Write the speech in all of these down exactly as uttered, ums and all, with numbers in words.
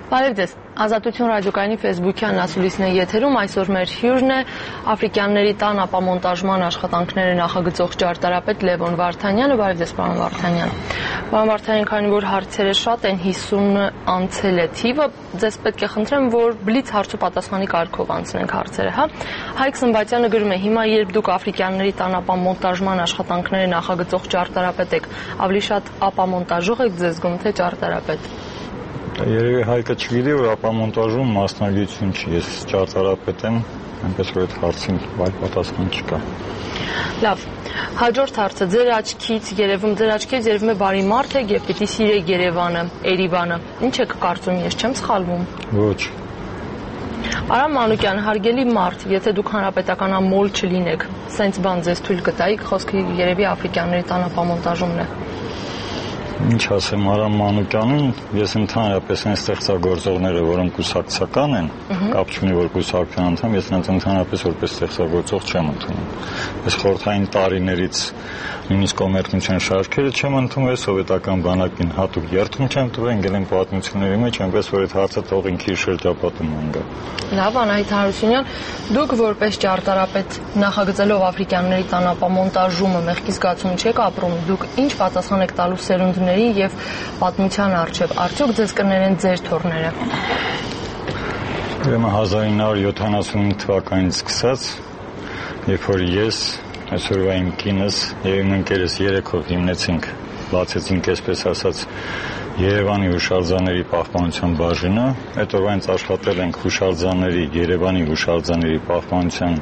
Բարև ձեզ, Ազատություն ռադիոկայանի ֆեյսբուքյան ասուլիսն է եթերում, այսօր մեր հյուրն է Աֆրիկյանների տան ապամոնտաժման աշխատանքները նախագծող ճարտարապետ Լևոն Վարդանյանը, բարև ձեզ պարոն Վարդանյան։ Պարոն Վարդանյան, քանի որ հարցերը շատ են, հիսունը անցել է թիվը, ձեզ պետք է խնդրեմ, որ բլից հարց ու պատասխանի կարգով անցնենք հարցերը, հա։ Հայկ Սմբատյանը գրում է, հիմա երբ դուք Աֆրիկյանների տան ապամոնտաժման աշխատանքները նախագծող ճարտարապետ եք, ավելի շատ ապամոնտաժող եք ձեզ զգում, թե ճարտարապետ։ Երևի Հայկը չգիտի, որ ապամոնտաժում մասնագիտություն չի, ես ճարտարապետ եմ, այնպես որ այդ հարցին այլ պատասխան չկա։ Լավ, հաջորդ հարցը, ձեր աչքից երևում, ձեր աչքից երևում է բարի մարդ եք եւ պիտի սիրեք Երևանը, Էրիվանը։ Ինչ եք կարծում, ես չեմ սխալվում։ Ոչ։ Արամ Մանուկյան, հարգելի մարդ, եթե դուք հանրապետական ամոլ չլինեք, սենց բան ձեզ թույլ կտայիք, խոսքը երևի Աֆրիկյանների տան ապամոնտաժումն է։ Ինչ ասեմ Արամ Մանուկյանին, ես ընդհանրապես այն ստեղծագործողները, որոնք կուսակցական են, կապ չունի որ կուսակցության անդամ, ես նրանց ընդհանրապես որպես ստեղծագործող չեմ ընդունում։ Ես խորհրդային տարիներից նույնիսկ կոմերցիոն շարքերը չեմ ընդունում, սովետական բանակին հատուկ երթում չեմ տվել, ընկել եմ պատմությունների մեջ, այնպես որ այդ հարցը թող ինքի շրջապատում անգա։ Լավ, Անահիտ Հարությունյան, դուք որպես ճարտարապետ նախագծելով Աֆրիկյանների տան ապամոնտաժումը մեղքի զգացում չեք ապրում, դուք ինչ պատասխան եք տալու սերունդների եւ պատմության առջեւ, արդյոք ձեզ կներեն ձեր թորները։ Ուրեմն հազար ինը հարյուր յոթանասունհինգ թվականից սկսած, երբ որ ես, այսօրվա իմ կինս եւ իմ ընկերս երեքով հիմնեցինք, բացեցինք այսպես ասած Երևանի հուշարձանների պահպանության բաժինը, այդ օրվանից աշխատել ենք հուշարձանների, Երևանի հուշարձանների պահպանության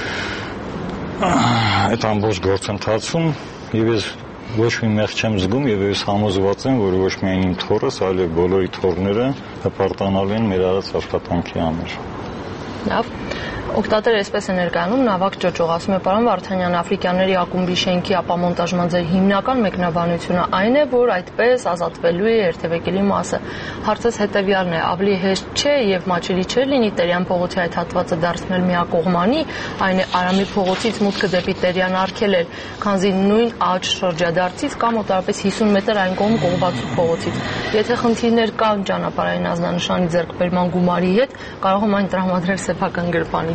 այդ ամբողջ գործընթացում եւ ես ոչ մի մեղ չեմ զգում եւ ես համոզված եմ, որ ոչ միայն իմ թորս, այլև բոլորի թորները հպարտանալու են մեր արած աշխատանքի համար։ Լավ։ Օգտատերը այսպես է ներկայանում, նավակ ճոճող, ասում է պարոն Վարդանյան, Աֆրիկյանների ակումբի շենքի ապամոնտաժման ձեր հիմնական մեկնաբանությունը այն է, որ այդպես ազատվելու է երթևեկելի մասը։ Հարցս հետևյալն է, ավելի հեշտ չէ եւ մաչելի չէ լինի Տերյան փողոցի այդ հատվածը դարձնել միակողմանի, այն է Արամի փողոցից մուտքը դեպի Տերյան արգելել, քանզի նույն աճ շրջադարձից կամ մոտավորապես հիսուն մետր այն կողմ Կողբացու փողոցից։ Եթե խնդիրներ կան ճանապարհային ազդանշանի ձեռքբերման գումարի հետ, կարող եմ այն տրամադրել սեփական գրպանից։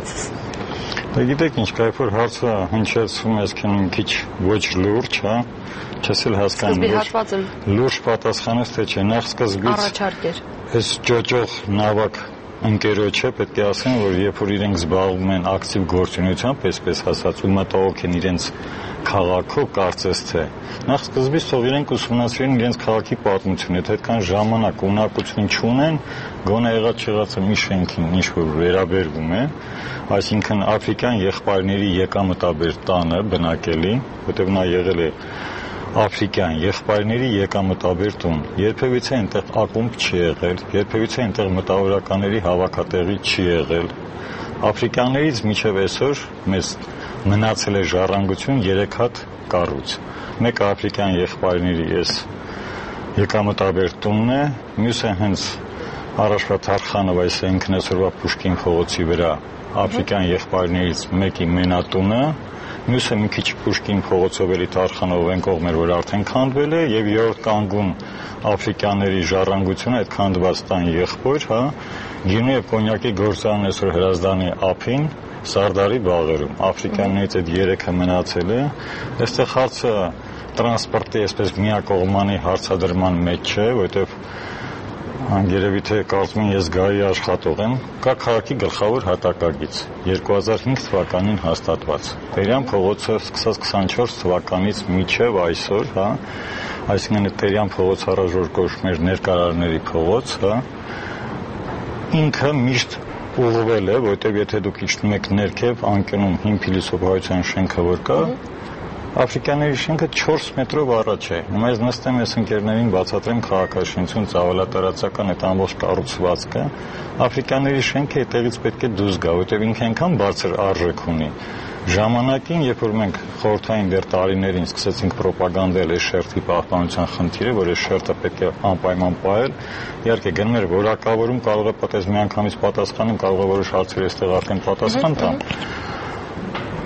Դե գիտեք ինչ, կայ որ հարցը հնչեցում ես քան մի քիչ ոչ լուրջ, հա, չես էլ հասկանում։ Լուրջ պատասխանես թե չէ, նախ սկզբից առաջարկեր։ Այս ճոճող նավակ ընկերոջը պետք է ասեմ, որ երբ որ իրենք զբաղվում են ակտիվ գործունեությամբ, այսպես ասած, ու մտահոգ են իրենց քաղաքով, կարծես թե նախ սկզբից թող իրենք ուսումնասիրեն իրենց քաղաքի պատմությունը, եթե այդքան ժամանակ ունակություն չունեն, գոնե եղած չեղածը մի շենքին ինչ որ վերաբերվում է, այսինքն աֆրիկյան եղբայրների եկամտաբեր տանը բնակելի, որտեղ նա եղել է Աֆրիկյան եղբայրների եկամտաբեր տուն, երբևիցե այնտեղ ակումբ չի եղել, երբևիցե այնտեղ մտավորականների հավաքատեղի չի եղել։ Աֆրիկյաններից մինչև այսօր մեզ մնացել է ժառանգություն երեք հատ կառույց։ Մեկը աֆրիկյան եղբայրների էս եկամտաբեր տունն է, մյուսը հենց առաջվա Թարխանով, այս ինքնասորվա Պուշկին փողոցի վրա աֆրիկյան եղբայրներից մեկի մենատունը, մյուսը մի քիչ Պուշկին փողոցով էլի Թարխանով այն կողմեր, որ արդեն քանդվել է, եւ երրորդ կանգուն աֆրիկյանների ժառանգությունը այդ քանդված տան եղբոր, հա, գինու եւ կոնյակի գործարանն այսօր Հրազդանի ափին, Սարդարի բաղերում, աֆրիկյաններից այդ երեքը մնացել է, այստեղ հարցը տրանսպորտի այսպես միակողմանի հարցադրման մեջ չէ, որովհետեւ Երևի թե կարծում եմ ես գահի աշխատող եմ, կա քաղաքի գլխավոր հատակագիծ երկու հազար հինգ թվականին հաստատված։ Տերյան փողոցը սկսած քսանչորս թվականից մինչև այսօր, հա, այսինքն Տերյան փողոց առաջ որ կոչվում էր ներկարարների փողոց, հա, ինքը միշտ ուղղվել է, որովհետև եթե դուք իջնում եք ներքև անկյունում հին փիլիսոփայության շենքը որ կա, Աֆրիկյանների շենքը չորս մետրով առաջ է։ Հիմա ես նստեմ ես ընկերներին բացատրեմ քաղաքաշինություն, ծավալատարածական այդ ամբողջ կառուցվածքը։ Աֆրիկյանների շենքը այդտեղից պետք է դուրս գա, որովհետև ինքը այնքան բարձր արժեք ունի։ Ժամանակին, երբ որ մենք խորհրդային դեռ տարիներին սկսեցինք ռոպագանդել այս շերտի պահպանության խնդիրը, որ այս շերտը պետք է անպայման պահել, իհարկե գնում էր որակավորում, կարող է պատես միանգամից պատասխանում, կարող է որոշ հարցեր այստեղ արդեն պատասխան տան։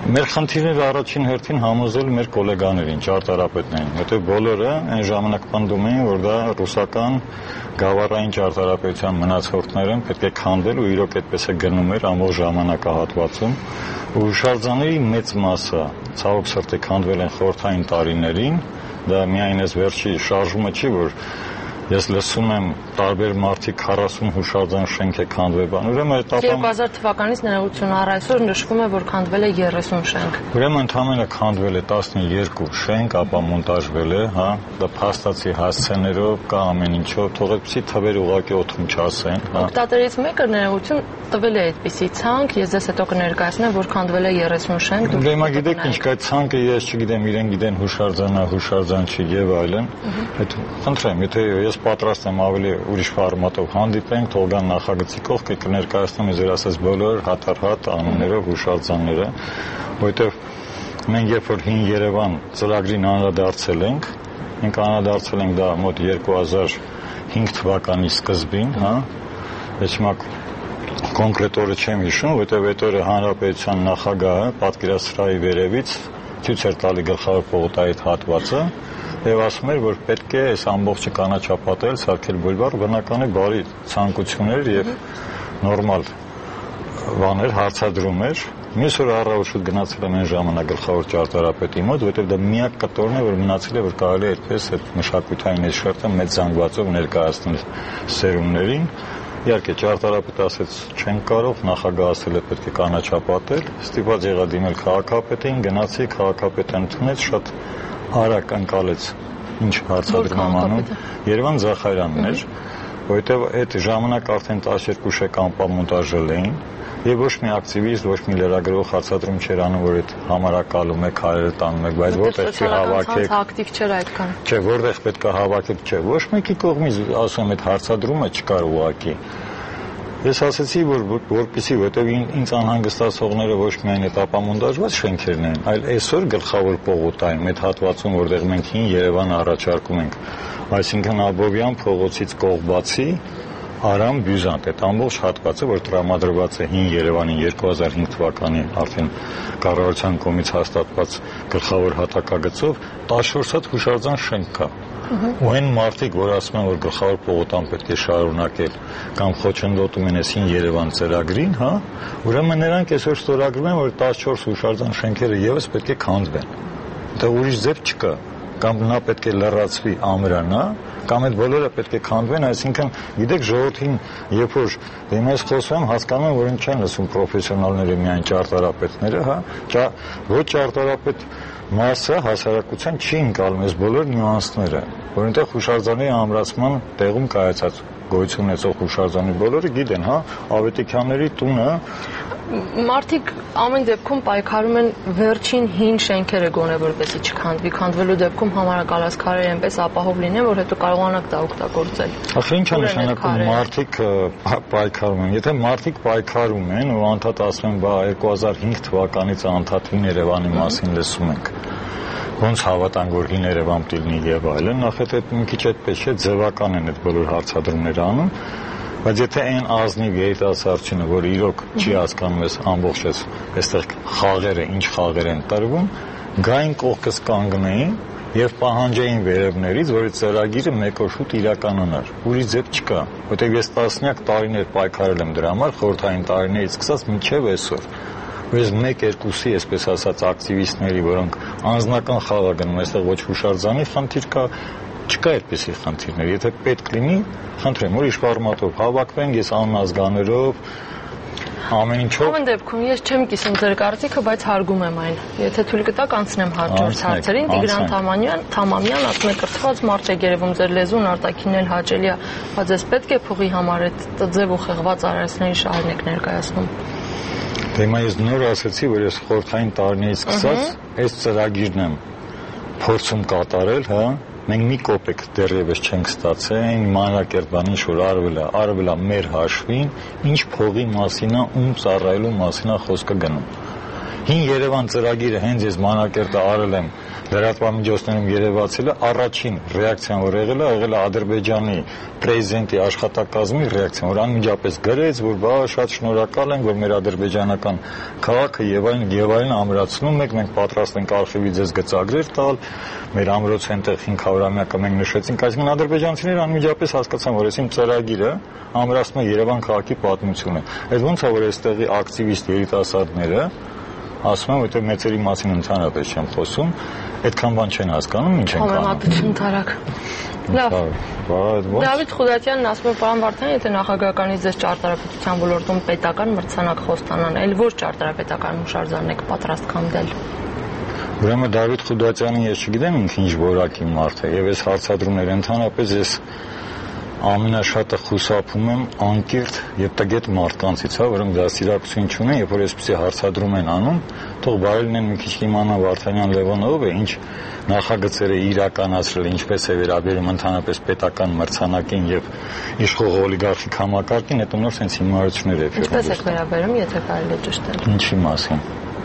Մեր խնդիրները առաջին հերթին համոզել մեր գոլեգաներին, ճարտարապետներին, որտեղ բոլորը այն ժամանակ պնդում էին, որ դա ռուսական գավառային ճարտարապետության մնացորդներ են, պետք է քանդել ու իրոք այդպես է գնում էր ամբողջ ժամանակահատվածում։ Ու հուշարձանների մեծ մասը ցավոք սրտի քանդվել են խորհրդային տարիներին, դա միայն այս վերջի շարժումը չի, որ ես լսում եմ տարբեր մարդիկ քառասուն հուշարձան շենք է քանդվել, ուրեմն այդ երկու հազար թվականից ներողություն առ այսօր նշվում է, որ քանդվել է երեսուն շենք։ Ուրեմն ընդամենը քանդվել է տասնյոթ շենք, ապա մոնտաժվել է, հա, դա փաստացի հասցեներով կա ամեն ինչով, թող այդպիսի թվեր ուղղակի օդում չասեն, հա։ Օգտատերից մեկը ներողություն տվել է այդպիսի ցանկ, ես դες հետո կներկայացնեմ, որ քանդվել է երեսուն շենք։ Դե հիմա գիտեք ինչ կա ցանկը, ես չգիտեմ, իրեն գիտեն հուշարձանա, հուշարձան չի եւ այլն։ Այդ խնդրեմ, եթե ես պատրաստ եմ ավելի ուրիշ ֆորմատով հանդիպենք, թող գան նախագծի կողքը կներկայացնեմ ձեր ասած բոլոր հատառհատ անուններով հուշարձանները, որովհետեւ մենք երբ որ հին Երևան ծրագրին անդրադարձել ենք, մենք անդրադարձել ենք դա մոտ երկու հազար հինգ թվականի սկզբին, հա, ես հիմա կոնկրետ օրը չեմ հիշում, որովհետեւ այդ օրը հանրապետության նախագահը պատկերասրահի վերևից ցույց էր տալի գլխավոր պողոտայի հատվածը եւ ասում էր, որ պետք է այս ամբողջը կանաչապատել, սարքել բուլվար, բնական է բարի ցանկություններ եւ նորմալ բաներ հարցադրում էր։ Մյուս օրը առավոտ շուտ գնացել եմ այն ժամանակ գլխավոր ճարտարապետի մոտ, որովհետեւ դա միակ կտորն է, որ մնացել է, որ կարելի է այդպես այդ մշակութային այս շերտը մեծ զանգվածով ներկայացնել սերունդներին։ Իհարկե ճարտարապետը ասեց չեն կարող, նախագահը ասել է պետք է կանաչապատել, ստիպված եղա դիմել քաղաքապետին, գնացի, քաղաքապետը ընդունեց, շատ արագ անցալեց ինչ հարցադրում եմ անում Երևան Զախարյանն էր, որովհետև այդ ժամանակ արդեն տասնյոթ շենք անպամոնտաժել էին եւ ոչ մի ակտիվիստ, ոչ մի լրագրող հարցադրում չէր անում, որ այդ համարակալում եք, հայերը տանում եք, բայց որտեղ չի հավաքեք, ակտիվ չէր այդքան։ Չէ, որտեղ պետք է հավաքեք, չէ, ոչ մեկի կողմից ասում այդ հարցադրումը չկար ուղղակի։ Ես ասացի, որ որպեսզի, որտեղ ինձ անհանգստացողները ոչ միայն այդ ապամոնտաժված շենքերն են, այլ այսօր գլխավոր պողոտային, այդ հատվածում, որտեղ մենք հին Երևան առաջարկում ենք, այսինքն Աբովյան փողոցից կողմացի Արամ Բյուզանտ, այդ ամբողջ հատվածը, որ տրամադրված է հին Երևանի երկու հազար հինգ թվականի արդեն կառավարության կողմից հաստատված գլխավոր հատակագծով տասնչորս հատ հուշարձան շենք կա։ Ու այն մարդիկ, որ ասում են, որ գլխավոր պողոտան պետք է շարունակել կամ խոչընդոտում են այս հին Երևան ծրագրին, հա, ուրեմն նրանք այսօր ստորագրում են, որ տասնչորս հուշարձան շենքերը եւս պետք է քանդվեն։ Դա ուրիշ ձև չկա, կամ նա պետք է լրացվի, ամրանա, կամ այդ բոլորը պետք է քանդվեն, այսինքն գիտեք ժողովրդին, երբ որ դեմ ես խոսում եմ, հասկանում եմ, որ ինչ չեն լսում պրոֆեսիոնալները միայն ճարտարապետները, հա, ոչ ճարտարապետ մասը հասարակության չի ընկալում այս բոլոր նյուանսները, որ այնտեղ հուշարձանի ամրացման տեղում կայացած գոյություն ունեցող հուշարձանի բոլորը գիտեն, հա, Ավետիքյանների տունը Մարդիկ ամեն դեպքում պայքարում են վերջին հին շենքերը գոնե որպեսզի չքանդվի, քանդվելու դեպքում համարակալած քարերը այնպես ապահով լինեն, որ հետո կարողանաք դա օգտագործել։ Ախր ինչ է նշանակում մարդիկ պայքարում են։ Եթե մարդիկ պայքարում են ու անդադ ասում են, բա երկու հազար հինգ թվականից անդադ հին Երևանի մասին լսում ենք, ոնց հավատանք, որ հին Երևան տիլնի եւ այլն, նախ այդ մի քիչ այդպես չէ, ձևական են այդ բոլոր հարցադրումները անում։ Բայց եթե այն ազնիվ երիտասարդությունը, որ իրոք չի հասկանում ես ամբողջ ես, այստեղ խաղերը, ինչ խաղեր են տրվում, գային կողքս կանգնեին եւ պահանջեին վերևներից, որ այդ ծրագիրը մեկ օր շուտ իրականանար։ Ուրիշ ձև չկա, որտեղ ես տասնյակ տարիներ պայքարել եմ դրա համար, խորհրդային տարիներից սկսած մինչեւ այսօր։ Ես մեկ-երկուսի, այսպես ասած, ակտիվիստների, որոնք անձնական խաղ են գնում, այստեղ ոչ հուշարձանի խնդիր կա, չկա այդպիսի խնդիրներ, եթե պետք լինի, խնդրեմ, ուրիշ ֆորմատով հավաքվենք, ես անազգաներով, ամեն ինչով։ Ամեն դեպքում ես չեմ կիսում ձեր կարծիքը, բայց հարգում եմ այն։ Եթե թույլ կտաք, անցնեմ հաջորդ հարցերին, Տիգրան Թամանյան, Թամամյան, ասում է կրթված մարդ եք երևում, ձեր լեզուն արտաքինն էլ հաճելի է, բայց ես պետք է փողի համար այդ ձև ու խեղված արարածների շարժն եք ներկայացնում։ Դե հիմա ես նոր ասացի, որ ես խորհրդային տարիներից սկսած այս ծրագիրն եմ փորձում կատարել, հա։ Մենք մի կոպեկ դեռևս չենք ստացել, այն մանրակերտան ինչ որ արվել է, արվել է մեր հաշվին, ինչ փողի մասին է, ում ծառայելու մասին է խոսքը գնում։ Հին Երևան ծրագիրը հենց ես մանրակերտը արել եմ լրատվամիջոցներում երևացել է, առաջին ռեակցիան, որ եղել է, եղել է Ադրբեջանի պրեզիդենտի աշխատակազմի ռեակցիան, որ անմիջապես գրեց, որ բա շատ շնորհակալ ենք, որ մեր ադրբեջանական քաղաքը եւ այլն եւ այլն ամրացնում եք, մենք պատրաստ ենք արխիվի ձեզ գծագրեր տալ, մեր ամրոցը այնտեղ հինգ հարյուրամյակը մենք նշեցինք, այսինքն ադրբեջանցիները անմիջապես հասկացան, որ այսին ծրագիրը ամրացնում է Երևան քաղաքի պատմությունը։ Այդ ոնց է, որ այստեղի ակտիվիստ երիտասարդները ասում են, որտեղ մեծերի մասին ընդհանրապես չեմ խոսում, այդքան բան չեն հասկանում, ինչ են կանում։ Համեմատություն տարակ։ Լավ։ Դավիթ Խուդատյանն ասում է, պարոն Վարդանյան, եթե նախագահականից ձեզ ճարտարապետության ոլորտում պետական մրցանակ խոստանան, այլ ոչ ճարտարապետական հուշարձանն եք պատրաստ կանգնել։ Ուրեմն Դավիթ Խուդատյանը ես չգիտեմ ինքը ինչ որակի մարդ է, եւ այս հարցադրումները ընդհանրապես ես ամենաշատը խուսափում եմ անկիրթ եւ տգետ մարդկանցից, հա, որոնք դաստիարակություն չունեն, երբ որ այսպեսի հարցադրում են անում, թող բարի լինեն մի քիչ իմանան Վարդանյան Լևոնը ով է, ինչ նախագծեր է իրականացրել, ինչպես է վերաբերում ընդհանրապես պետական մրցանակին եւ իշխող օլիգարխիկ համակարգին, հետո նոր sense հիմարություններ է ֆերմել։ Ինչպես է վերաբերում, եթե կարելի է ճշտել։ Ինչի մասին։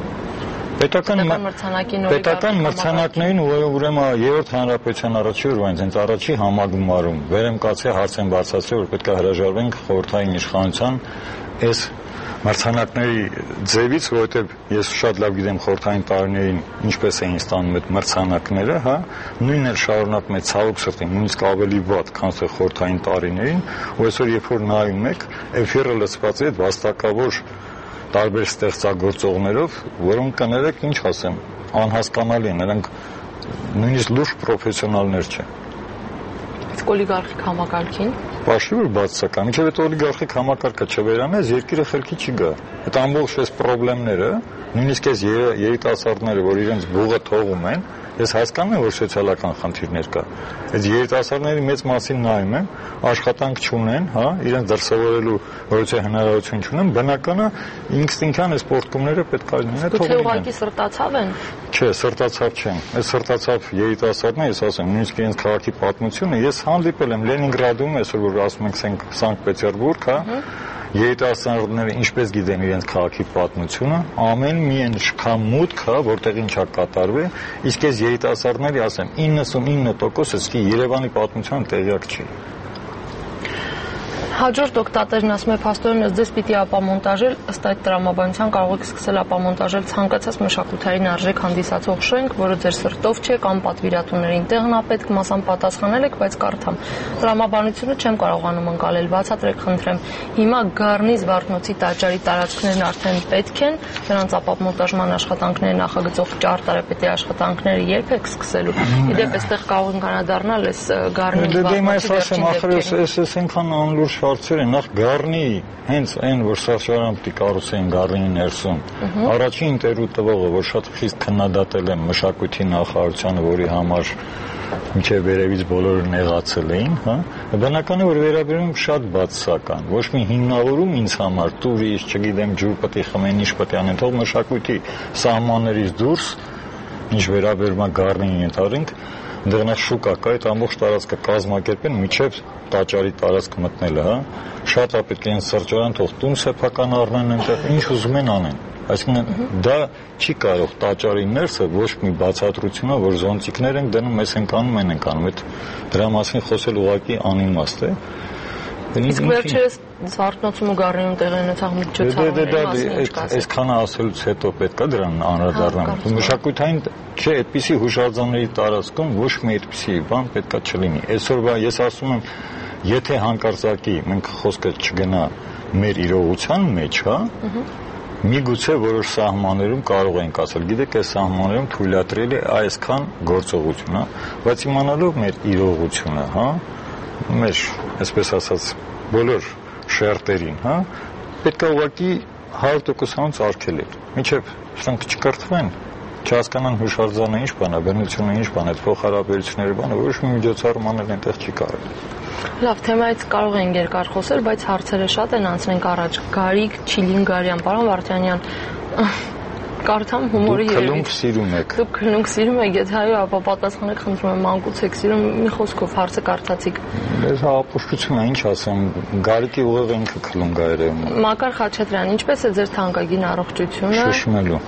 Պետական մրցանակին պետական մրցանակներին ուրեմն երրորդ հանրապետության առաջի օրվանից հենց առաջի համագումարում վեր եմ կացել հարց եմ բարձրացրել, որ պետք է հրաժարվենք խորհրդային իշխանության այս մրցանակների ձևից, որովհետև ես շատ լավ գիտեմ խորհրդային տարիներին ինչպես էին ստանում այդ մրցանակները, հա, նույնն էլ շարունակում է ցավոք սրտի, նույնիսկ ավելի վատ, քան թե խորհրդային տարիներին, ու այսօր երբ որ նայում եք, էֆիրը լցված է այդ վաստակավոր տարբեր ստեղծագործողներով, որոնք կներեք, ինչ ասեմ, անհասկանալի են, նրանք նույնիսկ լուրջ պրոֆեսիոնալներ չեն։ Իսկ օլիգարխիկ համակարգին Բաշի որ բացական, ինչեւ այդ օլիգարխիկ համակարգը չվերանես, երկիրը խելքի չի գա։ Այդ ամբողջ այս խնդիրները, նույնիսկ այս երիտասարդները, որ իրենց բուղը թողում են, ես հասկանում եմ, որ սոցիալական խնդիրներ կա։ Այդ երիտասարդների մեծ մասին նայում եմ, աշխատանք չունեն, հա, իրենց դրսևորելու որոշ հնարավորություն չունեն, բնականը ինստինկտիվ է սպորտկումները պետք է լինեն, թողնեն։ Թե ուղղակի սրտացավ են։ Չէ, սրտացավ չեն։ Այս սրտացավ երիտասարդները, ես ասեմ, նույնիսկ իրենց քաղաքի պատմությունը, ես հանդիպել եմ Լենինգրադում, այսօր որ ասում ենք Սանկտ Պետերբուրգ, հա, երիտասարդները ինչպես գիտեն իրենց քաղաքի պատմությունը, ամեն մի են շքամուտք, հա, որտեղ ինչա կատարվել, իսկ այս երիտասարդների, ասեմ, իննսունինը տոկոսը սկի Երևանի պատմության տեղյակ չի։ Հաջորդ օկտատերն ասում է, փաստորեն ըստ ձեզ պիտի ապամոնտաժել, ըստ այդ տրամաբանության կարող եք սկսել ապամոնտաժել ցանկացած մշակութային արժեք հանդիսացող շենք, որը ձեր սրտով չէ կամ պատվիրատուներին տեղն է պետք, մասամբ պատասխանել եք, բայց կարդամ։ Տրամաբանությունը չեմ կարողանում ընկալել, բացատրեք խնդրեմ։ Հիմա Գառնի Զվարթնոցի տաճարի տարածքներն արդեն պետք են, դրանց ապամոնտաժման աշխատանքները նախագծող ճարտարապետի աշխատանքները երբ եք սկսելու։ Իդեպ այստեղ կարող են կանադառնալ այս Գառնի Զվարթնոցի հարցերը նախ Գառնի հենց այն որ սարսարան պիտի կառուցեն Գառնի ներսում առաջին ինտերվյու տվողը որ շատ խիստ քննադատել են մշակույթի նախարարությանը որի համար մինչև վերևից բոլորը նեղացել էին հա բնական է որ վերաբերում շատ բացասական ոչ մի հիմնավորում ինձ համար տուրիստ չգիտեմ ջուր պետք է խմեն ինչ պետք է անեն թող մշակույթի սահմաններից դուրս ինչ վերաբերում է Գառնին ենթադրենք դեռնա շուկա կա այդ ամբողջ տարածքը կազմակերպեն միջև տաճարի տարածք մտնելը, հա, շատ է պետք է այն սրճարան թող տուն սեփական առնեն այնտեղ, ինչ ուզում են անեն։ Այսինքն դա չի կարող տաճարի ներսը ոչ մի բացատրություն է, որ զոնտիկներ են դնում, ես ենք անում, են ենք անում, այդ դրա մասին խոսել ուղղակի անիմաստ է։ Իսկ վերջերս Զվարթնոցում ու Գառնիում տեղի ունեցող միջոցառումների այսքանը ասելուց հետո պետք է դրան անդրադառնալ։ Մշակութային չէ, այդպիսի հուշարձանների տարածքում ոչ մի այդպիսի բան պետք է չլինի։ Այսօրվա ես ասում եմ, եթե հանկարծակի մենք խոսքը չգնա մեր իրողության մեջ, հա, միգուցե որոշ սահմաններում կարող ենք ասել, գիտեք, այս սահմաններում թույլատրելի է այսքան գործողություն, հա, բայց իմանալով մեր իրողությունը, հա, մեր, այսպես ասած, բոլոր շերտերին, հա, պետք է ուղղակի հարյուր տոկոսանոց արգելել։ Մինչև սրանք չկրթվեն, չհասկանան հուշարձանը ինչ բան է, բնությունը ինչ բան է, փոխհարաբերությունները բանը, որոշ մի միջոցառում անել այնտեղ չի կարելի։ Լավ, թեմայից կարող են երկար խոսել, բայց հարցերը շատ են, անցնենք առաջ։ Գարիկ Չիլինգարյան, պարոն Վարդանյան, կարդամ հումորի երևից։ Դուք քլունք սիրում եք։ Դուք քլունք սիրում եք, եթե այո, ապա պատասխանեք, խնդրում եմ, մանկուց եք սիրում, մի խոսքով հարցը կարդացիք։ Ես ապուշտություն է, ինչ ասեմ, Գարիկի ուղեղը ինքը քլունք է երևում։ Մակար Խաչատրյան, ինչպես է ձեր թանկագին առողջությունը։ Շշմելու։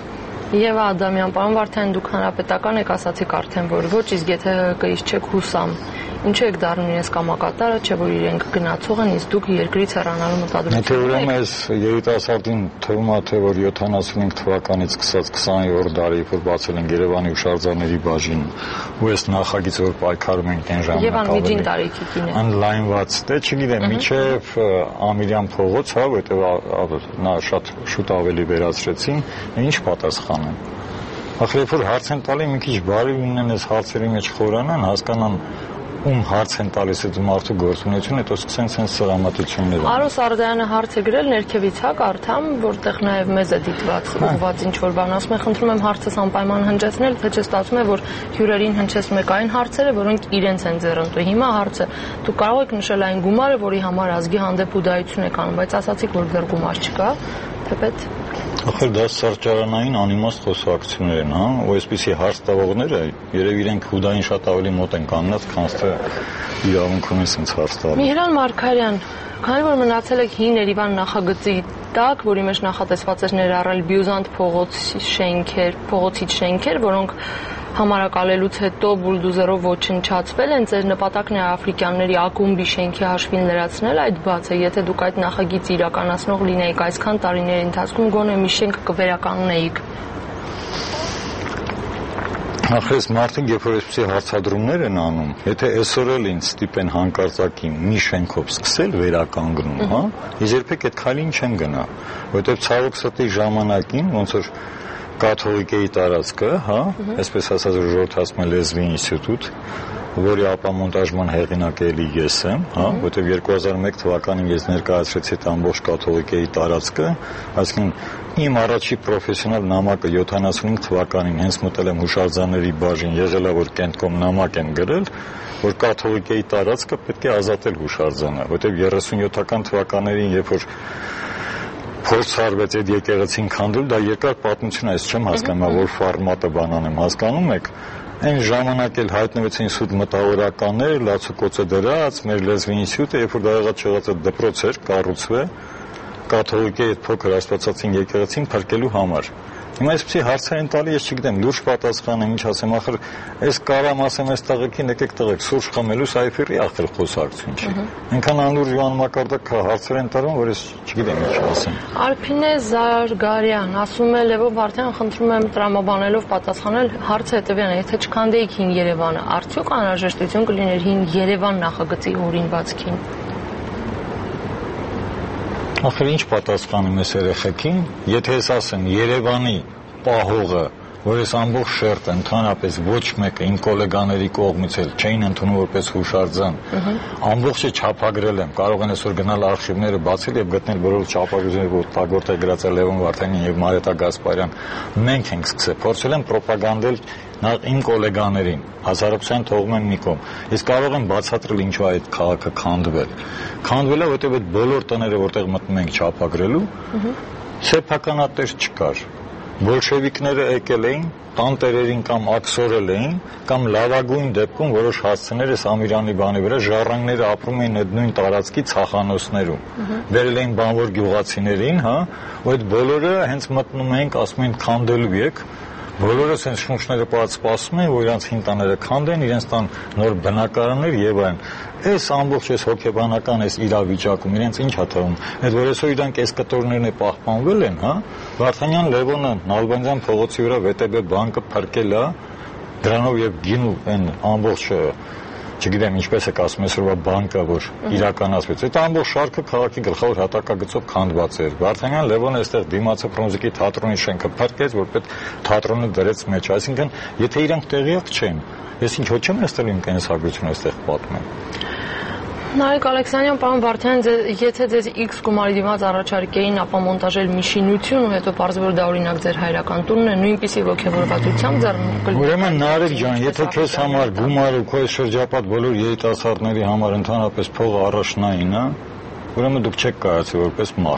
Եվա Ադամյան, պարոն Վարդանյան, դուք հանրապետական եք, ասացիք արդեն, որ ոչ, իսկ եթե ՀԿ-ից չեք հուսամ, ինչու եք դառնում իրենց կամակատարը, չէ՞ որ իրենք գնացող են, իսկ դուք երկրից հեռանալու մտադրություն ունեք։ Եթե ուրեմն այս երիտասարդին թվում է, թե որ յոթանասունհինգ թվականից սկսած քսաներորդ դարի, որ բացել են Երևանի հուշարձանների բաժին, ու այս նախագիծը որ պայքարում են այն ժամանակ Եվ անմիջին տարիքի կին է։ Անլայնված, դե չգիտեմ, միջև Ամիրյան փողոց, հա, որտեղ նա շատ շուտ ավելի վերացրեցին, ինչ պատասխան են։ Ախր երբ որ հարց են տալի, մի քիչ բարի լինեն այս հարցերի մեջ խորանան, հասկանան ում հարց են տալիս այդ մարդու գործունեությունը, հետո սկսեն sense սրամատություններ։ Արոս Արտարյանը հարց է գրել ներքևից, հա, կարդամ, որտեղ նաև մեզ է դիտված, ուղղված ինչ որ բան, ասում է, խնդրում եմ հարցս անպայման հնչեցնել, թե չէ ստացվում է, որ հյուրերին հնչեցնում եք այն հարցերը, որոնք իրենց են ձեռնտու։ Հիմա հարցը դուք կարող եք նշել այն գումարը, որի համար ազգի հանդեպ ուդայություն եք անում, բայց ասացիք, որ դեռ գումար չկա, թեպետ Ախր դա սարճարանային անիմաստ խոսակցություններ են, հա, ու այսպիսի հարց տվողները երևի իրենք հուդային շատ ավելի մոտ են կանգնած, քան թե իրավունք ունեն sense հարց տալ։ Միհրան Մարգարյան, քանի որ մնացել եք հին Երևան նախագծի տակ, որի մեջ նախատեսված էր ներառել Բյուզանտ փողոցի շենքեր, փողոցից շենքեր, որոնք համարակալելուց հետո բուլդոզերով ոչնչացվել են, ձեր նպատակն է աֆրիկյանների ակումբի շենքի հաշվին լրացնել այդ բացը, եթե դուք այդ նախագիծը իրականացնող լինեիք այսքան տարիների ընթացքում, գոնե մի շենք կվերականգնեիք։ Ախր մարդիկ երբ որ այսպիսի հարցադրումներ են անում, եթե այսօր էլ ինձ ստիպեն հանկարծակի մի շենքով սկսել վերականգնում, հա, ես երբեք այդ քայլին չեմ գնա, որովհետև ցավոք սրտի ժամանակին ոնց որ կաթողիկեի տարածքը, հա, այսպես ասած ժողովրդացման լեզվի ինստիտուտ, որի ապամոնտաժման հեղինակը էլի ես եմ, հա, որտեղ երկու հազար մեկ թվականին ես ներկայացրեցի այդ ամբողջ կաթողիկեի տարածքը, այսինքն իմ առաջի պրոֆեսիոնալ նամակը յոթանասունհինգ թվականին հենց մտել եմ հուշարձանների բաժին, եղել է որ Կենտկոմ նամակ եմ գրել, որ կաթողիկեի տարածքը պետք է ազատել հուշարձանը, որտեղ երեսունյոթական թվականներին, երբ որ փորձ արվեց այդ եկեղեցին քանդել, դա երկար պատմություն է, ես չեմ հասկանում, որ ֆորմատը բանան եմ հասկանում եք, այն ժամանակ էլ հայտնվեցին սուտ մտավորականներ, լացուկոցը դրած, մեր լեզվի ինստիտուտը, երբ որ դա եղած չեղած դպրոց էր, կառուցվել, կաթողիկեի այդ փոքր աստվածածին եկեղեցին փրկելու համար։ Հիմա այսպեսի հարցեր են տալի, ես չգիտեմ, լուրջ պատասխան եմ, ինչ ասեմ, ախր այս կարամ ասեմ, այս տղեկին եկեք տղեկ, սուրճ խմելու սայֆերի ախր խոսակցություն չի։ Այնքան անուր Յոհան Մակարդակ հարցեր են տալում, որ ես չգիտեմ ինչ ասեմ։ Արփինե Զարգարյան ասում է Լևո Վարդյան, խնդրում եմ տրամաբանելով պատասխանել հարցը հետևյալն է, եթե չքանդեիք հին Երևանը, արդյոք անհրաժեշտություն կլիներ հին Երևան նախագծի օրինվածքին։ Ախր ինչ պատասխանում ես երեխեքին, եթե ես ասեմ Երևանի պահողը, որ ես ամբողջ շերտը ընդհանրապես ոչ մեկը իմ գոլեգաների կողմից էլ չէին ընդունում որպես հուշարձան, ամբողջը չափագրել եմ, կարող են այսօր գնալ արխիվները բացել եւ գտնել բոլոր չափագրությունները, որ տագորտը գրած է Լևոն Վարդանյան եւ Մարիետա Գասպարյան, մենք ենք սկսել, փորձել եմ պրոպագանդել իմ գոլեգաներին, հասարակության թողում եմ մի կողմ։ Ես կարող եմ բացատրել ինչու այդ քաղաքը քանդվել։ Քանդվել է, որտեղ այդ բոլոր տները, որտեղ մտնում ենք չափագրելու, սեփականատեր չկար։ Բոլշևիկները եկել էին, տանտերերին կամ աքսորել էին, կամ լավագույն դեպքում որոշ հասցեներ էս Ամիրյանի բանի վրա ժառանգները ապրում էին այդ նույն տարածքի ցախանոցներում։ Վերել էին բանվոր գյուղացիներին, հա, ու այդ բոլորը հենց մտնում ենք, ասում են քանդելու եք։ Բոլորը sense շունչները պարած սպասում են, որ իրանց հին տաները քանդեն, իրենց տան նոր բնակարաններ եւ այլն։ Այս ամբողջ այս հոգեբանական այս իրավիճակում իրենց ինչ է թվում։ Այդ որ այսօր իրանք այս կտորներն է պահպանվել են, հա։ Վարդանյան Լևոնը Նալբանդյան փողոցի վրա վե տե բե բանկը փրկել է, դրանով եւ գինու այն ամբողջ չգիտեմ ինչպես եք ասում այսօրվա բանկը, որ իրականացվեց։ Այդ ամբողջ շարքը քաղաքի գլխավոր հատակագծով քանդված էր։ Վարդանյան Լևոնը այստեղ դիմացը Ֆրունզիկի թատրոնի շենքը փրկեց, որպեսզի թատրոնը դրեց մեջ։ Այսինքն, եթե իրանք տեղյակ չեն, ես ինչ ոչ չեմ նստել իմ կենսագրությունը այստեղ պատմեմ։ Նարեկ Ալեքսանյան, պարոն Վարդանյան, եթե ձեզ X գումարի դիմաց առաջարկեին ապամոնտաժել մի շինություն ու հետո պարզվի որ դա օրինակ ձեր հայրական տունն է, նույնպիսի ոգևորվածությամբ ձեռնում կլինի։ Ուրեմն Նարեկ ջան, եթե քեզ համար գումարը քո շրջապատ բոլոր երիտասարդների համար ընդհանրապես փողը առաջնային է, ուրեմն դուք չեք կայացել որպես մարդ։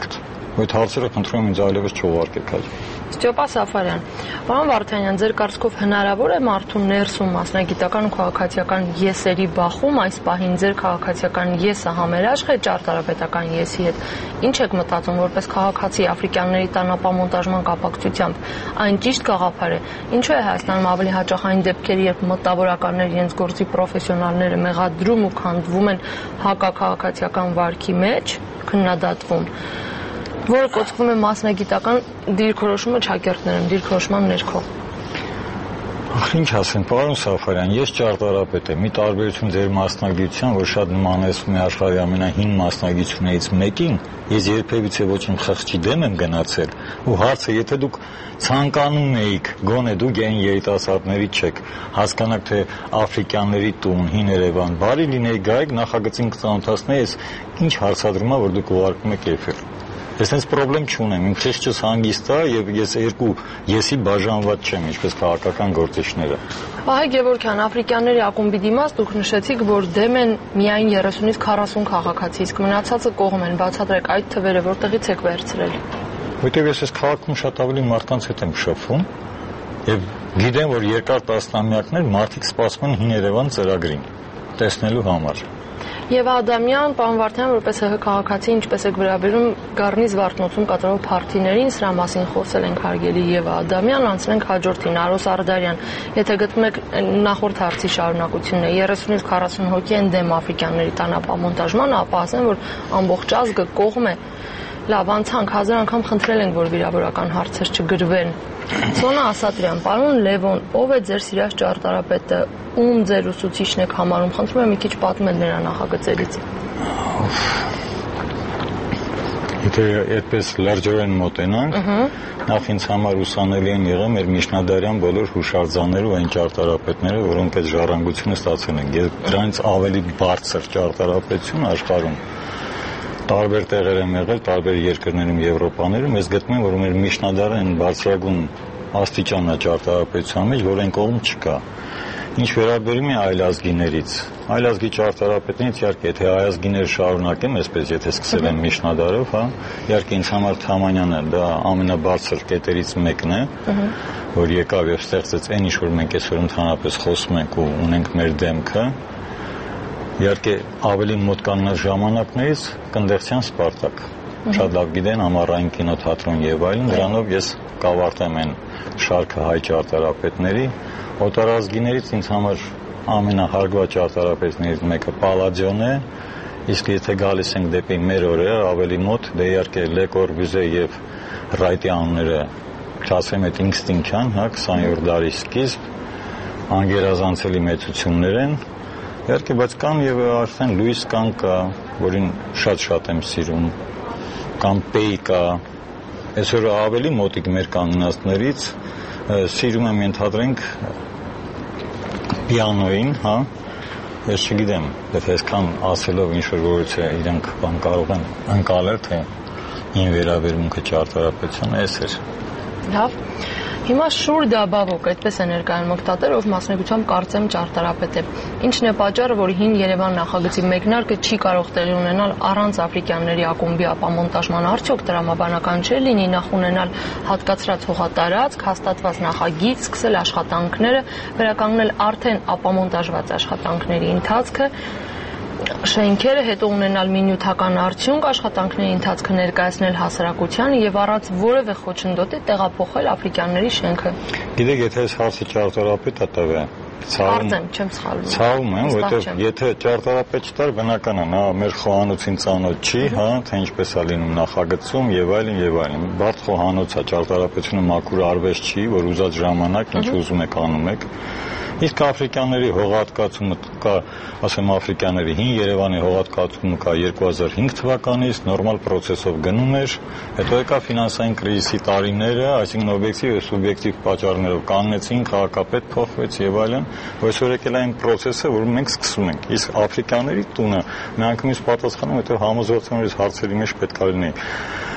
Այդ հարցերը խնդրում եմ ինձ այլևս չուղարկեք այլ։ Ստեփա Սաֆարյան, պարոն Վարդանյան, ձեր կարծիքով հնարավոր է մարդու ներսում մասնագիտական ու քաղաքացիական եսերի բախում այս պահին ձեր քաղաքացիական եսը համերաշխ է ճարտարապետական եսի հետ։ Ինչ եք մտածում, որպես քաղաքացի աֆրիկյանների տան ապամոնտաժման կապակցությամբ այն ճիշտ գաղափար է։ Ինչու է Հայաստանում ավելի հաճախ այն դեպքերը, երբ մտավորականներ իրենց գործի պրոֆեսիոնալները մեղադրում ու քանդվում են հակաքաղաքացիական վարքի մեջ, քննադատվում, որը կոչվում է մասնագիտական դիրքորոշումը ճակերտներում, դիրքորոշման ներքո։ Ախր ինչ ասեմ, պարոն Սաֆարյան, ես ճարտարապետ եմ, մի տարբերություն ձեր մասնագիտության, որ շատ նմանեցնում է աշխարհի ամենահին մասնագիտություններից մեկին, ես երբևիցե ոչ իմ խղճի դեմ եմ գնացել, ու հարցը, եթե դուք ցանկանում էիք, գոնե դուք այն երիտասարդներից չեք, հասկանաք, թե աֆրիկյանների տուն, հին Երևան, բարի լինեի գայք, նախագծին կծանոթացնեի, ես ինչ հարցադրում եմ, որ դուք ուղարկում եք Էֆիր։ Ես այս խնդրեմ չունեմ, իմ քեշչս հանգիստ է եւ ես երկու եսի բաժանված չեմ, ինչպես քաղաքական գործիչները։ Վահե Գևորգյան, աֆրիկյանների ակումբի դիմաց դուք նշեցիք, որ դեմ են միայն երեսունից քառասուն քաղաքացի, իսկ մնացածը կողմ են, բացատրեք այդ թվերը որտեղից եք վերցրել։ Որտեղ ես այս քաղաքում շատ ավելի մարդկանց հետ եմ շփվում եւ գիտեմ, որ երկար տասնամյակներ մարդիկ սպասում են հին Երևան ծրագրին տեսնելու համար։ Եվ Ադամյան, պարոն Վարդանյան, որպես ՀՀ քաղաքացի, ինչպես եք վերաբերում Գառնից Վարդնոցում կատարող փարթիներին, սրա մասին խոսել ենք հարգելի Եվա Ադամյան, անցնենք հաջորդին, Արոս Ардարյան։ Եթե գտնում եք նախորդ հարցի շարունակությունն է, երեսունից քառասուն հոգի են դեմ աֆրիկյանների տան ապամոնտաժման, ապա ասեմ, որ ամբողջ ազգը կողմ է։ Լավ, անցանք, հազար անգամ խնդրել ենք, որ վիրավորական հարցեր չգրվեն։ Սոնա Ասատրյան, պարոն Լևոն, ով է ձեր սիրած ճարտարապետը, ում ձեր ուսուցիչն եք համարում, խնդրում եմ մի քիչ պատմել նրա նախագծերից։ Եթե այդպես լրջորեն մոտենանք, նախ ինձ համար ուսանելի են եղել մեր միջնադարյան բոլոր հուշարձանները ու այն ճարտարապետները, որոնք այդ ժառանգությունը ստացել են։ Ես դրանից ավելի բարձր ճարտարապետություն աշխարհում տարբեր տեղեր եմ եղել, տարբեր երկրներում, Եվրոպաներում, ես գտնում եմ, որ մեր միջնադարը այն բարձրագույն աստիճանա ճարտարապետության մեջ, որ այն կողմ չկա։ Ինչ վերաբերում է այլազգիներից, այլազգի ճարտարապետներից, իհարկե, եթե այլազգիները շարունակեմ, այսպես, եթե սկսել եմ միջնադարով, հա, իհարկե ինձ համար Թամանյանը դա ամենաբարձր կետերից մեկն է, որ եկավ եւ ստեղծեց այն ինչ որ մենք այսօր ընդհանրապես խոսում ենք ու ունենք մեր դեմքը։ Իհարկե ավելի մոտ կաննա ժամանակներից Կնդեղցյան Սպարտակ։ Շատ լավ գիտեն ամառային կինոթատրոն եւ այլն, դրանով ես կավարտեմ այն շարքը հայ ճարտարապետների, օտարազգիներից ինձ համար ամենահարգված ճարտարապետներից մեկը Պալադիոն է, իսկ եթե գալիս ենք դեպի մեր օրերը ավելի մոտ, դե իհարկե Լե Կորբյուզե եւ Ռայտի անունները, չասեմ այդ ինստինկտյան, հա, քսաներորդ դարի սկիզբ, անգերազանցելի մեծություններ են։ Իհարկե, բայց կան եւ արդեն Լուիս Կան կա, որին շատ-շատ եմ սիրում, կամ Պեյ կա, այսօր ավելի մոտիկ մեր կանգնածներից սիրում եմ ենթադրենք պիանոյին, հա, ես չգիտեմ, եթե այսքան ասելով ինչ-որ որից է իրենք բան կարող են ընկալել, թե ին վերաբերմունքը ճարտարապետության էս էր։ Լավ, հիմա Շուր Դաբավոկ, այդպես է ներկայանում օգտատեր, ով մասնագիտությամբ կարծեմ ճարտարապետ է։ Ինչն է պատճառը, որ հին Երևան նախագծի մեկնարկը չի կարող տեղի ունենալ առանց աֆրիկյանների ակումբի ապամոնտաժման, արդյոք տրամաբանական չէ լինի նախ ունենալ հատկացրած հողատարածք, հաստատված նախագիծ, սկսել աշխատանքները, վերականգնել արդեն ապամոնտաժված աշխատանքների ընթացքը, շենքերը, հետո ունենալ մի նյութական արդյունք, աշխատանքների ընթացքը ներկայացնել հասարակությանը եւ առանց որևէ խոչընդոտի տեղափոխել աֆրիկյանների շենքը։ Գիտեք, եթե այս հարցը ճարտարապետ է տվել, Կարծեմ, չեմ սխալվում։ Ցավում եմ, որովհետև եթե ճարտարապետ չտար, բնական է, նա մեր խոհանոցին ծանոթ չի, հա, թե ինչպես է լինում նախագծում եւ այլն եւ այլն։ Բարդ խոհանոց է, ճարտարապետությունը մաքուր արվեստ չի, որ ուզած ժամանակ ինչ ուզում եք անում եք։ Իսկ աֆրիկյանների հողատկացումը կա, ասեմ աֆրիկյանների հին Երևանի հողատկացումը կա երկու հազար հինգ թվականից, նորմալ process-ով գնում էր, հետո եկա ֆինանսային կրիզիսի տարիները, այսինքն օբյեկտիվ եւ սուբյեկտիվ պատճառներով կանգնեցին, քաղաքապետ փոխվեց եւ այլն, այսօր եկել է այն process-ը, որ մենք սկսում ենք։ Իսկ աֆրիկյանների տունը միանգամից պատասխանում, հետո համոզվածությունից հարցերի մեջ պետք է լինի։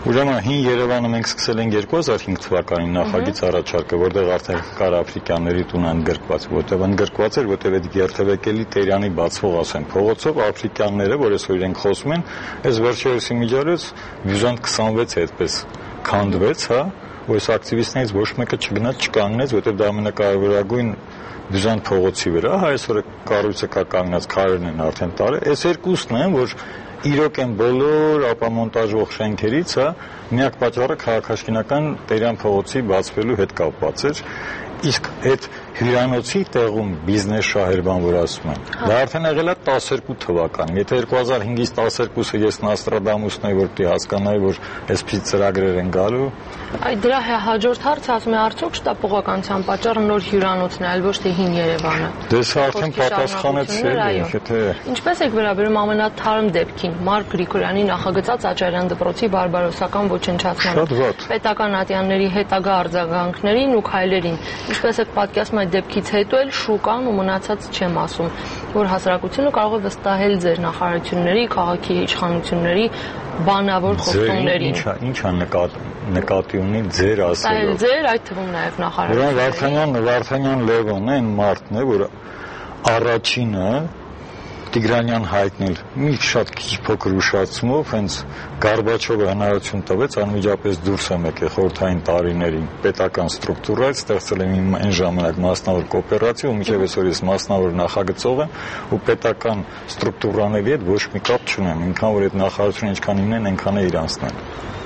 Ուրեմն հին Երևանը մենք սկսել ենք երկու հազար հինգ թվականին նախագիծ առաջարկը, որտեղ արդեն կար աֆրիկյանների տուն ընդգրկված, որտեղ ընդգրկված էր, որտեղ այդ Գերթևեկելի Տերյանի բացվող, ասեմ, փողոցով աֆրիկյանները, որ այսօր իրենք խոսում են, այս վերջերս իմիջիայլոց Վյուզանտ քսանվեցը այդպես քանդվեց, հա, որ այս ակտիվիստներից ոչ մեկը չգնաց, չկանգնեց, որտեղ դա ամենակարևորագույն Վյուզանտ փողոցի վրա, հա, այսօր կառույցը կա կանգնած, քարերն են արդեն տարել, այս երկուսն են, որ իրոք են բոլոր ապամոնտաժվող շենքերից, հա, միակ պատճառը քաղաքաշինական Տերյան փողոցի բացվելու հետ կապված էր, իսկ այդ հյուրանոցի տեղում բիզնես շահերբան, որ ասում են, դա արդեն եղել է տասներկու թվականին, եթե երկու հազար հինգից տասներկուսը ես Նաստրադամուսն եմ, որ պիտի հասկանայի, որ այսպիսի ծրագրեր են գալու։ Այ դրա հաջորդ հարցը ասում է, արդյոք շտապողականության պատճառը նոր հյուրանոցն է, այլ ոչ թե հին Երևանը։ Դե սա արդեն պատասխանեցի, եթե Ինչպես եք վերաբերում ամենաթարմ դեպքին, Մարկ Գրիգորյանի նախագծած Աճարյան դպրոցի բարբարոսական ոչնչացմանը, պետական ատյանների հետագա արձագանքներին ու քայլերին, ինչպես եք պատկերացնում այդ դեպքից հետո էլ շուկան ու մնացած չեմ ասում, որ հասարակությունը կարող է վստահել ձեր նախարարությունների, քաղաքի իշխանությունների բանավոր խոստումներին։ Ինչա, ինչա նկատի ունի ձեր ասելով։ Ձեր, այդ թվում նաև նախարարությունների։ Վարդանյան, Վարդանյան Լևոնը այն մարդն է, որ առաջինը Տիգրանյան հայտնել մի շատ քիչ փոքր ուշացումով հենց Գորբաչովը հնարավորություն տվեց անմիջապես դուրս եմ եկել խորհրդային տարիներին պետական ստրուկտուրայից, ստեղծել եմ այն ժամանակ մասնավոր կոոպերատիվ ու մինչև այսօր ես մասնավոր նախագծող եմ ու պետական ստրուկտուրաների հետ ոչ մի կապ չունեմ, ինքան որ այդ նախարարությունը ինչքան իմն են, այնքան է իրանցն են։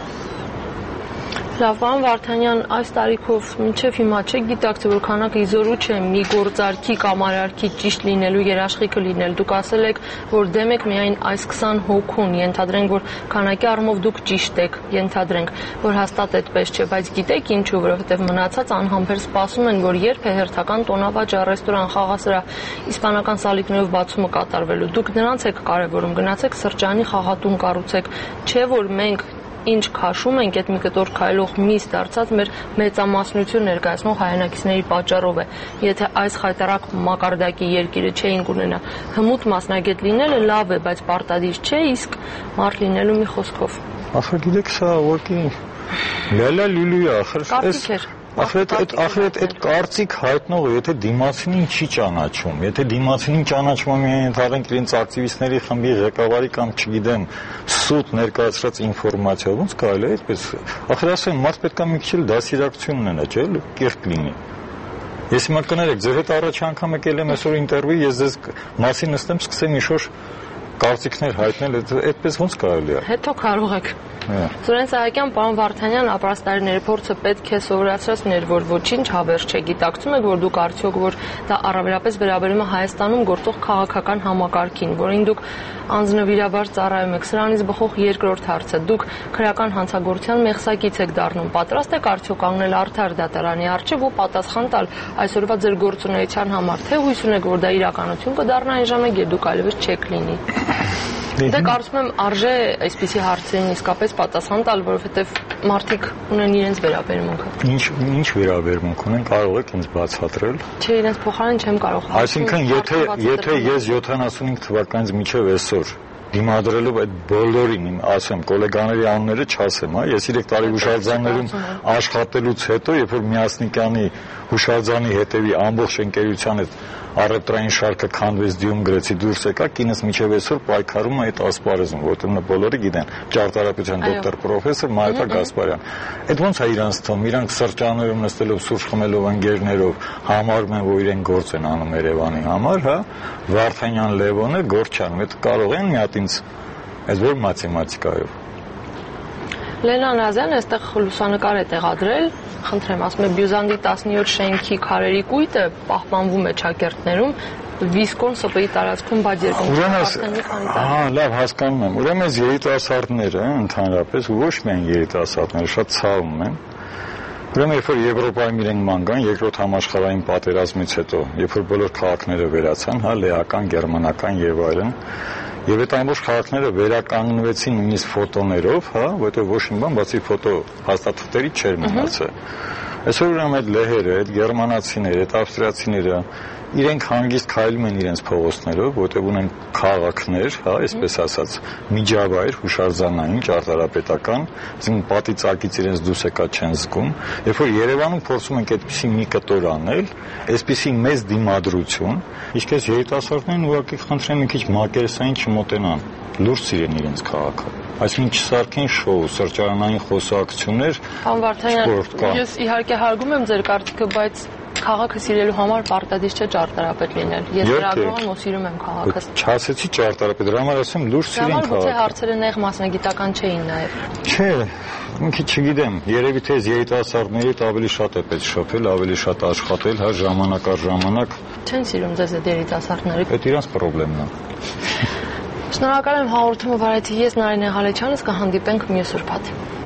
Լավ, պարոն Վարդանյան, այս տարիքով մինչև հիմա չեք գիտակցել, որ քանակը իզորու չէ մի գործարքի կամ արարքի ճիշտ լինելու երաշխիքը լինել։ Դուք ասել եք, որ դեմ եք միայն այս քսան հոգուն, ենթադրենք, որ քանակի առումով դուք ճիշտ եք, ենթադրենք, որ հաստատ այդպես չէ, բայց գիտեք ինչու, որովհետև մնացած անհամբեր սպասում են, որ երբ է հերթական տոնավաճառ, ռեստորան, խաղասրահ, իսպանական սալիկներով բացումը կատարվելու։ Դուք նրանց եք կարևորում, գնացեք սրճարանի խաղատուն կառուցեք, չէ որ մենք ինչ քաշում ենք այդ մի կտոր քայլող միս դարձած մեր մեծամասնություն ներկայացնող հայրենակիցների պատճառով է։ Եթե այս խայտարակ մակարդակի երկիրը չէինք ունենա, հմուտ մասնագետ լինելը լավ է, բայց պարտադիր չէ, իսկ մարդ լինելու մի խոսքով։ Ախր գիտեք, սա ուղղակի լալա լուլու է, ախր Կարծիք Ախր այդ ախր այդ կարծիք հայտնողը, եթե դիմացինին չի ճանաչում, եթե դիմացինին ճանաչում է միայն ընդհանրենք իրենց ակտիվիստների խմբի ղեկավարի կամ չգիտեմ սուտ ներկայացրած ինֆորմացիա, ոնց կարելի է այդպես։ Ախր ասեմ, մարդ պետք է մի քիչ էլ դասիրակություն ունենա, չէ՞, կեղտ լինի։ Ես հիմա կներեք, ձեր հետ առաջ անգամ եկել եմ այսօր ինտերվյու, ես ձեզ մասի նստեմ, սկսեմ ինչ-որ կարծիքներ հայտնել, այդպես ոնց կարելի է։ Հետո կարող եք։ Սուրեն Սահակյան, պարոն Վարդանյան, ապրաստարների փորձը պետք է սովորացրել, որ ոչինչ հավերժ չէ։ Գիտակցում եք, որ դուք արդյոք որ դա առավելապես վերաբերում է Հայաստանում գործող քաղաքական համակարգին, որին դուք անձնվիրաբար ծառայում եք։ Սրանից բխող երկրորդ հարցը, դուք քրեական հանցագործության մեղսակից եք դառնում։ Պատրաստ եք արդյոք կանգնել արդար դատարանի առջև ու պատասխան տալ այսօրվա ձեր գործունեության համար, թե հույս ունեք, որ դա իրականություն կդառնա այն ժամանակ, երբ դուք այլևս չեք լինի։ Դե կարծում եմ արժե այսպիսի հարցերին իսկապես պատասխան տալ, որովհետև մարդիկ ունեն իրենց վերաբերմունքը։ Ինչ ինչ վերաբերմունք ունեն, կարող եք ինձ բացատրել։ Չէ, իրենց փոխարեն չեմ կարող։ Այսինքն, եթե եթե ես յոթանասունհինգ թվականից մինչև այսօր դիմադրելով այդ բոլորին, ասեմ, գոլեգաների անունները չասեմ, հա, ես երեք տարի հուշարձաններում աշխատելուց հետո, երբ որ Միասնիկյանի հուշարձանի հետևի ամբողջ ընկերության հետ առևտրային շարքը քանդվեց, դիում գրեցի, դուրս եկա, կինս մինչև այսօր պայքարում է այդ ասպարեզում, որտեղ նա բոլորը գիտեն, ճարտարապետության դոկտոր պրոֆեսոր Մարիթա Գասպարյան։ Այդ ոնց է իրանց թվում, իրանք սրճարաններում նստելով, սուրճ խմելով ընկերներով համարում են, որ իրեն գործ են անում Երևանի համար, հա, Վարդանյան Լևոնը գործ չանում, այդ կարող են մի հատ ինձ այս որ մաթեմատիկայով։ Լենան Ազյանը այստեղ լուսանկար է տեղադրել, խնդրեմ, ասում է Բյուզանդի տասնյոթ շենքի քարերի կույտը պահպանվում է ճակերտներում, Վիսկոն ՍՊ-ի տարածքում, բայց երկու Ահա, լավ, հասկանում եմ։ Ուրեմն այս երիտասարդները, ընդհանրապես, ոչ միայն երիտասարդները, շատ ցավում են։ Ուրեմն երբ որ Եվրոպայում իրենք ման գան, երկրորդ համաշխարհային պատերազմից հետո, երբ որ բոլոր քաղաքները վերացան, հա, լեհական, գերմանական եւ այլն, եւ այդ ամբողջ քաղաքները վերականգնվեցին նույնիսկ ֆոտոներով, հա, որտեղ ոչ մի բան բացի ֆոտո հաստատությունների չէր մնացել։ Այսօր ուրեմն այդ լեհերը, այդ գերմանացիները, այդ ավստրիացիները իրենք հանգիստ քայլում են իրենց փողոցներով, որտեղ ունեն քաղաքներ, հա, այսպես ասած, միջավայր, հուշարձանային, ճարտարապետական, այսինքն պատի ծակից իրենց դուրս եկած չեն զգում, երբ որ Երևանում փորձում ենք այդպիսի մի կտոր անել, այսպիսի մեծ դիմադրություն, իսկ այս երիտասարդներն ուղղակի խնդրեմ մի քիչ մակերեսային չմոտենան, լուրջ սիրեն իրենց քաղաքը։ Այսինքն չսարքեն շոու, սրճարանային խոսակցություններ։ Պարոն Վարդանյան, ես իհարկե հարգում եմ ձեր կարծիքը, բայց քաղաքը սիրելու համար պարտադիր չէ ճարտարապետ լինել։ Ես լրագրող եմ ու սիրում եմ քաղաքը։ Չասեցի ճարտարապետ, դրա համար ասեմ լուրջ սիրեն քաղաքը։ Գուցե հարցերը նեղ մասնագիտական չէին նաև։ Չէ, մի քիչ չգիտեմ, երևի թե այս երիտասարդներից ավելի շատ է պետք շփվել, ավելի շատ աշխատել, հա, ժամանակ առ ժամանակ։ Չեն սիրում ձեզ այդ երիտասարդները։ Այդ իրանց խնդիրն է։ Շնորհակալ եմ հաղորդումը վարեցի ես Նարինե Ղալեչյանս, կհանդիպենք մյուս ուրբաթ։